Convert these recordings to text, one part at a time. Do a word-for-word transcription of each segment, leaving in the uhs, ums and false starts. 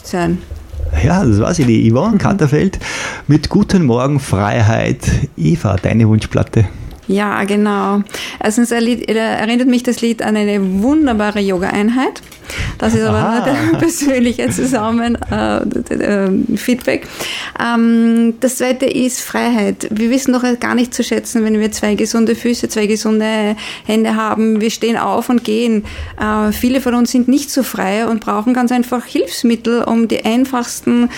Bewusstsein. Ja, das war sie, die Yvonne Katterfeld mit Guten Morgen, Freiheit. Eva, deine Wunschplatte. Ja, genau. Erstens erinnert mich das Lied an eine wunderbare Yoga-Einheit. Das ist aber nur der persönliche zusammen äh, äh, Feedback. Ähm, das zweite ist Freiheit. Wir wissen doch gar nicht zu schätzen, wenn wir zwei gesunde Füße, zwei gesunde Hände haben. Wir stehen auf und gehen. Äh, viele von uns sind nicht so frei und brauchen ganz einfach Hilfsmittel, um die einfachsten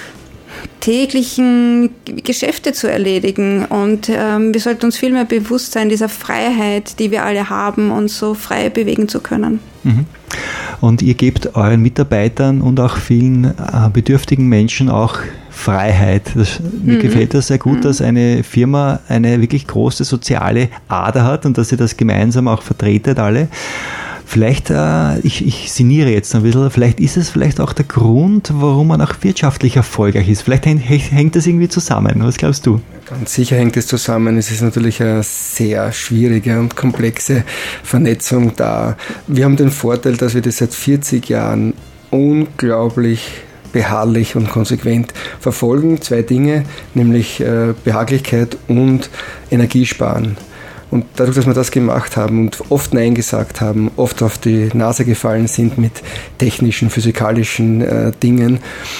täglichen Geschäfte zu erledigen. Und ähm, wir sollten uns viel mehr bewusst sein dieser Freiheit, die wir alle haben, uns so frei bewegen zu können. Mhm. Und ihr gebt euren Mitarbeitern und auch vielen äh, bedürftigen Menschen auch Freiheit. Das, mir mhm. gefällt das sehr gut, mhm. dass eine Firma eine wirklich große soziale Ader hat und dass ihr das gemeinsam auch vertretet alle. Vielleicht, äh, ich, ich sinniere jetzt ein bisschen, vielleicht ist es vielleicht auch der Grund, warum man auch wirtschaftlich erfolgreich ist. Vielleicht hängt, hängt das irgendwie zusammen. Was glaubst du? Ganz sicher hängt es zusammen. Es ist natürlich eine sehr schwierige und komplexe Vernetzung da. Wir haben den Vorteil, dass wir das seit vierzig Jahren unglaublich beharrlich und konsequent verfolgen. Zwei Dinge, nämlich äh, Behaglichkeit und Energiesparen. Und dadurch, dass wir das gemacht haben und oft Nein gesagt haben, oft auf die Nase gefallen sind mit technischen, physikalischen äh, Dingen,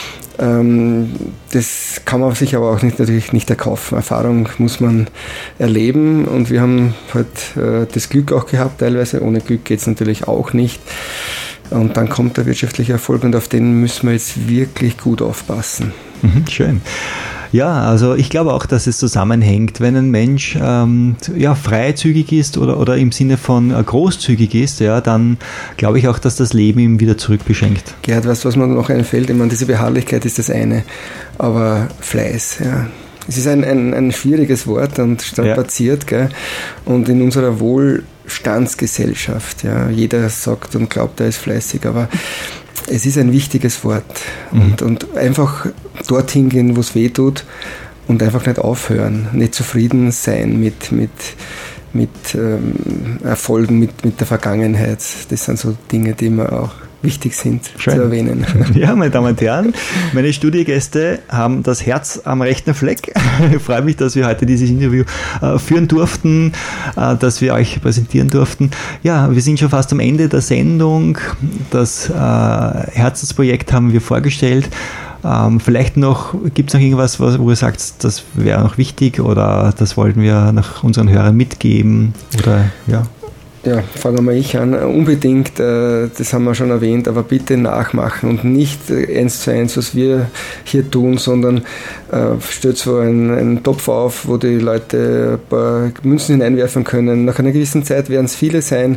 ähm, das kann man sich aber auch nicht, natürlich nicht erkaufen. Erfahrung muss man erleben und wir haben halt äh, das Glück auch gehabt teilweise. Ohne Glück geht es natürlich auch nicht. Und dann kommt der wirtschaftliche Erfolg und auf den müssen wir jetzt wirklich gut aufpassen. Mhm, schön. Ja, also ich glaube auch, dass es zusammenhängt, wenn ein Mensch ähm, ja, freizügig ist oder, oder im Sinne von äh, großzügig ist, ja, dann glaube ich auch, dass das Leben ihm wieder zurückbeschenkt. Gerhard, weißt du, was mir noch einfällt? Ich meine, diese Beharrlichkeit ist das eine, aber Fleiß, ja. Es ist ein, ein, ein schwieriges Wort und strapaziert, ja. Gell? Und in unserer Wohlstandsgesellschaft, ja, jeder sagt und glaubt, er ist fleißig, aber es ist ein wichtiges Wort und, mhm. und einfach dorthin gehen, wo es weh tut und einfach nicht aufhören, nicht zufrieden sein mit, mit, mit ähm, Erfolgen, mit, mit der Vergangenheit. Das sind so Dinge, die mir auch wichtig sind Schön. Zu erwähnen. Ja, meine Damen und Herren, meine Studiogäste haben das Herz am rechten Fleck. Ich freue mich, dass wir heute dieses Interview äh, führen durften, äh, dass wir euch präsentieren durften. Ja, wir sind schon fast am Ende der Sendung. Das äh, Herzensprojekt haben wir vorgestellt. Ähm, vielleicht noch, gibt es noch irgendwas, was, wo ihr sagt, das wäre noch wichtig oder das wollten wir nach unseren Hörern mitgeben? Oder ja. Ja, fangen wir ich an. Unbedingt, äh, das haben wir schon erwähnt, aber bitte nachmachen und nicht äh, eins zu eins, was wir hier tun, sondern äh, stellt so einen, einen Topf auf, wo die Leute ein paar Münzen hineinwerfen können. Nach einer gewissen Zeit werden es viele sein.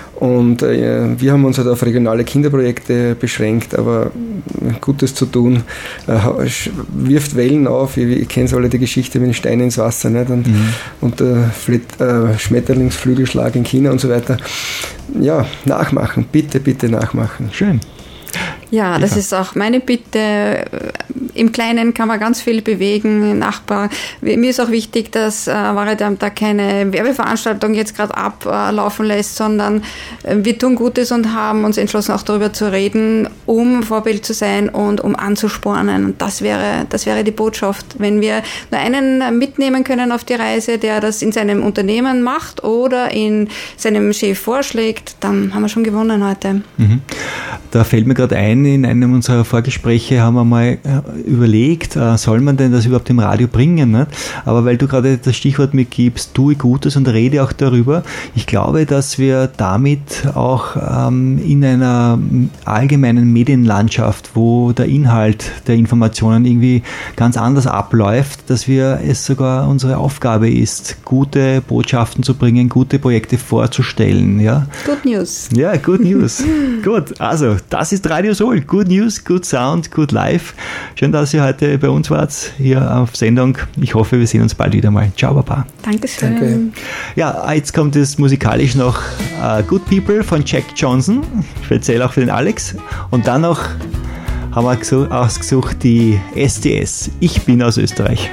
Und äh, wir haben uns halt auf regionale Kinderprojekte beschränkt, aber Gutes zu tun äh, wirft Wellen auf. Ihr, ihr kennt alle die Geschichte mit den Steinen ins Wasser, nicht? Und, mhm. und der Flit, äh, Schmetterlingsflügelschlag in China und so weiter. Ja, nachmachen, bitte, bitte nachmachen. Schön. Ja, das ist auch meine Bitte. Im Kleinen kann man ganz viel bewegen, Nachbar. Mir ist auch wichtig, dass äh, Varadam da keine Werbeveranstaltung jetzt gerade ablaufen lässt, sondern äh, wir tun Gutes und haben uns entschlossen, auch darüber zu reden, um Vorbild zu sein und um anzuspornen. Und das wäre, das wäre die Botschaft. Wenn wir nur einen mitnehmen können auf die Reise, der das in seinem Unternehmen macht oder in seinem Chef vorschlägt, dann haben wir schon gewonnen heute. Mhm. Da fällt mir gerade ein, in einem unserer Vorgespräche haben wir mal überlegt, soll man denn das überhaupt im Radio bringen? Nicht? Aber weil du gerade das Stichwort mitgibst, tue Gutes und rede auch darüber. Ich glaube, dass wir damit auch ähm, in einer allgemeinen Medienlandschaft, wo der Inhalt der Informationen irgendwie ganz anders abläuft, dass wir es sogar unsere Aufgabe ist, gute Botschaften zu bringen, gute Projekte vorzustellen. Ja? Good News. Ja, Good News. Gut, also das ist Radio Soul. Good News, Good Sound, Good Life. Schön, dass ihr heute bei uns wart, hier auf Sendung. Ich hoffe, wir sehen uns bald wieder mal. Ciao, Baba. Dankeschön. Danke. Ja, jetzt kommt es musikalisch noch uh, Good People von Jack Johnson, speziell auch für den Alex. Und dann noch haben wir ausgesucht die S D S. Ich bin aus Österreich.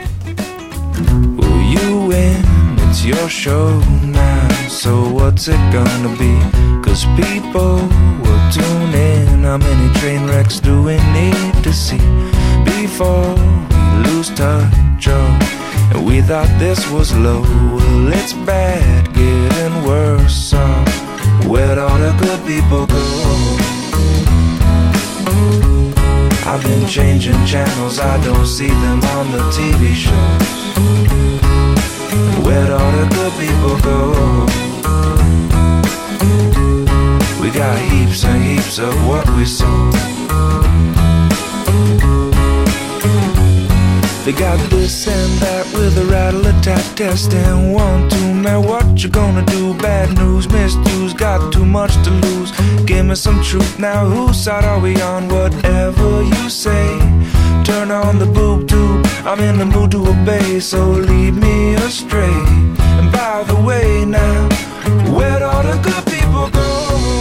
Will you win? It's your show now. So what's it gonna be? Cause people will tune in. How many train wrecks do we need to see before we lose touch. Oh, and we thought this was low. Well, it's bad, getting worse. So where'd all the good people go? I've been changing channels, I don't see them on the T V shows. Where'd all the good people go? We got heaps and heaps of what we sow. They got this and that with a rattle attack test and one, two, man, what you gonna do? Bad news, misused, got too much to lose. Give me some truth now, whose side are we on? Whatever you say, turn on the boob tube, I'm in the mood to obey, so lead me astray. And by the way now, where'd all the good people go?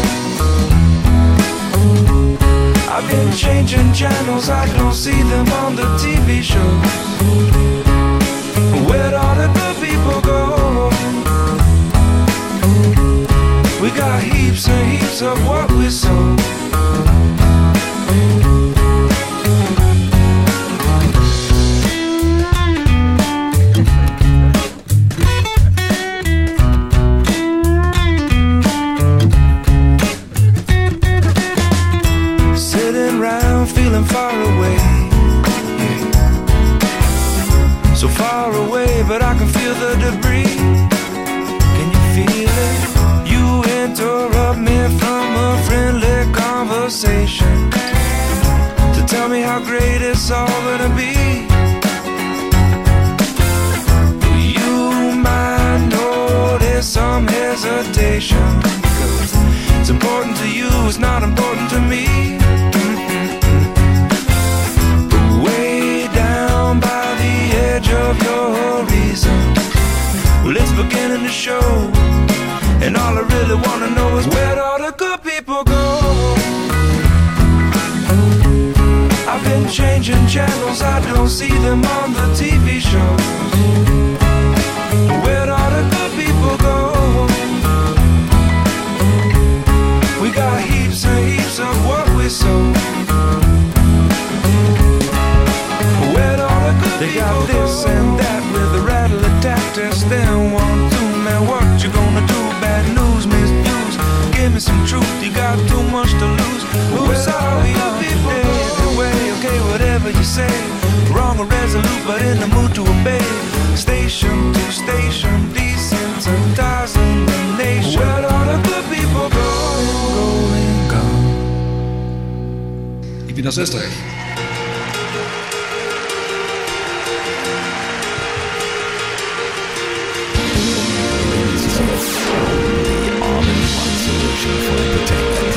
I've been changing channels, I don't see them on the T V shows. Where'd all the good people go? We got heaps and heaps of what we sow. Far away, yeah. So far away, but I can feel the debris. Can you feel it? You interrupt me from a friendly conversation to tell me how great it's all gonna be. You might notice some hesitation, 'cause it's important to you, it's not important to me. Of your horizon, well, it's beginning to show, and all I really wanna know is where'd all the good people go? I've been changing channels, I don't see them on the T V shows. Where'd all the good people go? We got heaps and heaps of what we sow. They got this and that with a rattle attack test. Then one, two, man, what you gonna do? Bad news, misuse. Give me some truth, you got too much to lose. Who's sorry, people? Anyway, okay, whatever you say. Wrong or resolute, but in the mood to obey. Station to station, desensitizing the nation. Where'd all the good people go? Going gone. Ich bin aus Österreich. For entertainment.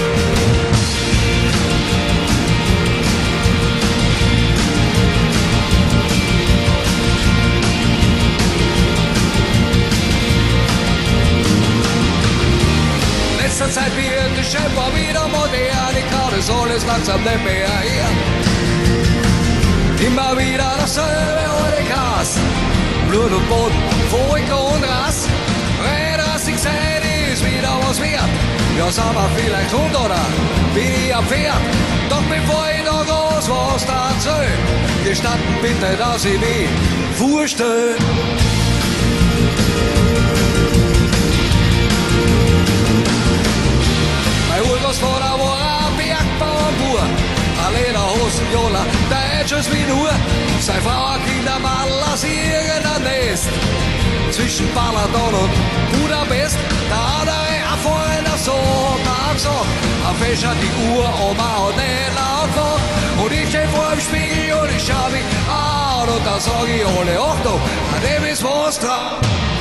Letzter Zeit wird die Schöpfer wieder modern, die Kraut ist alles langsam nicht mehr hier. Immer wieder dasselbe ohne Gras, Blut und Boden, Furcht und Rass. Redrassig sein ist wieder was wert. Ja, sagen wir vielleicht Hund oder wie ein Pferd. Doch bevor ich noch groß was erzähl, gestatten bitte, dass ich mich vorstell. Mein Urgroßvater war ein Bergbauernbauer, ein Lederhosen, Jola, Deutsches wie nur. Seine Frau, ein Kindermadel aus irgendeinem Nest. Zwischen Balaton und Budapest, da hat er ein Freund so Tag so. Er fächert die Uhr, Oma hat nicht laut gefragt. Und ich steh vor dem Spiegel und ich schau mich an. Und da sag ich alle, Achtung, an dem ist was dran.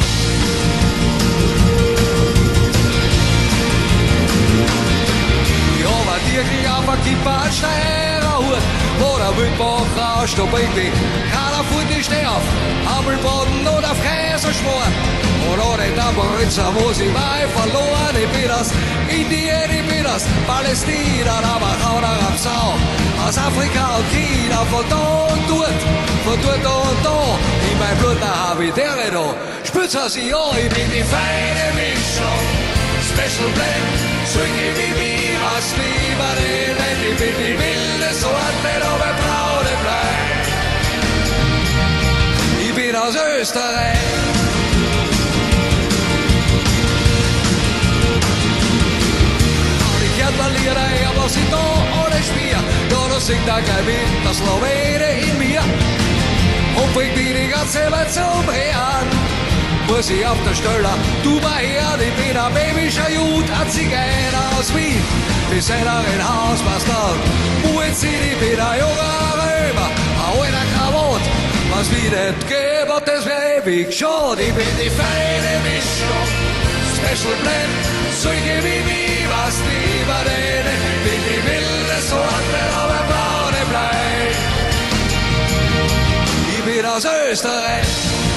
Ich hab ein Dirkel auf ein Kipper, ein Steirer Hut. Wo der Wildbach rauscht, da bringt mich keiner Fuß, ich steh auf Apfelboden und auf Käseschmoren. Und ohne Tamboritza muss ich mal verloren. Ich bin das Indien, ich bin das Palästina, aber auch der Rapsau. Aus Afrika und China, von da und dort, von dort und da. In mein Blut, da hab ich dere da. Spürt's aus, ja, ich bin die feine Mischung. Special Blend, solche wie mir, was lieber den, ich bin die wilde Sorte, aber aus Österreich. Ich hört mal Lieder, aber sie da alle spielen. Da, da singt er gleich mit, das Slowene in mir. Und bringt mich die ganze Welt zum Brennen. Muss ich auf der Stelle, du mal her, ich bin ein bäbischer Jud, ein Zigeuner aus Wien. Die Sänger in Hausmeister, Muet City, ich bin ein junger Römer, ein alter Krawott. Was wie nicht gibt, das wär ewig schon. Ich bin die feine Mischung, Special Blend, solche wie mich, was lieber denen. Ich bin die wilde Sorte, aber braune Blei. Ich bin aus Österreich.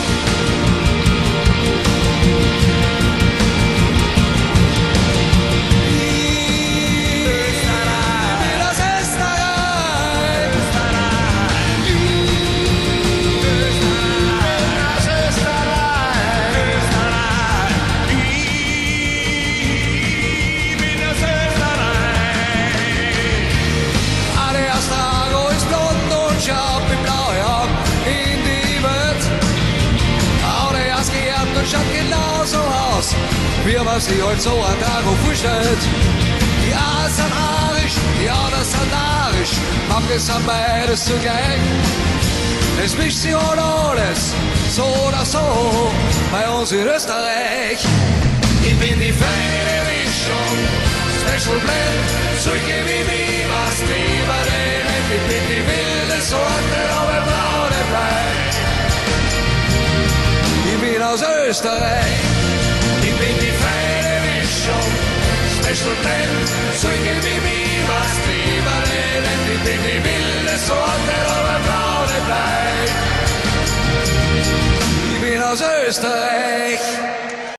Schaut genauso aus, wie was die heute so ein Tag vorstellt. Die einen sind arisch, die anderen sind arisch, manche sind beides zugleich. Es mischt sich halt alles, so oder so, bei uns in Österreich. Ich bin die feine Mischung, Special Blend, solche wie mich, was lieber denen. Ich bin die wilde Sorte, aber braune Blei. Ich bin aus Österreich, ich bin die feine Mischung, Special Blend, solche wie mich, was lieber denen. Ich bin die wilde Sorte, aber braune Blei. Ich bin aus Österreich.